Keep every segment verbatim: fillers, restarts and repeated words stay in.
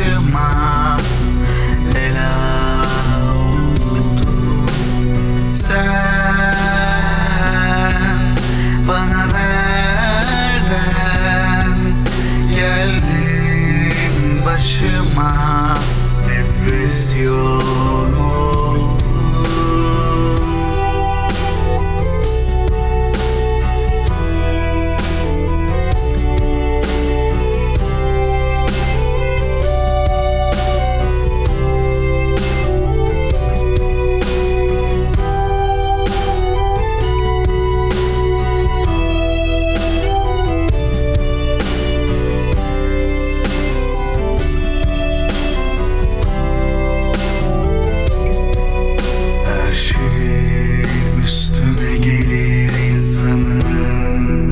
başıma bela oldun. Sen bana nereden geldin başıma, depresyon oldum. Üstüne gelir insanın,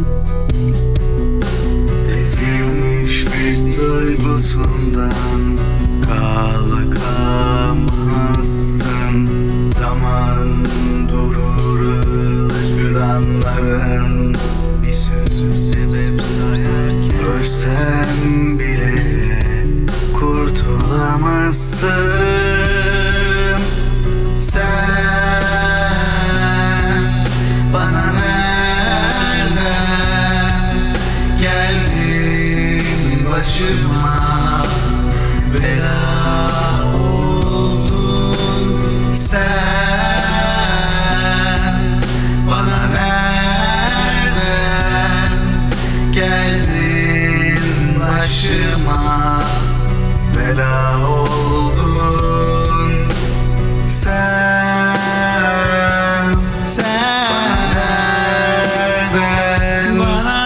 ezilmiş bir duygusundan kalkamazsın. Zaman durur, ılışır anların, bir sürü sebep sayarken ölsen bile kurtulamazsın. Sen bana nereden geldin başıma bela oldun. Sen bana nereden geldin başıma bela oldun. Sen, sen bana nereden, bana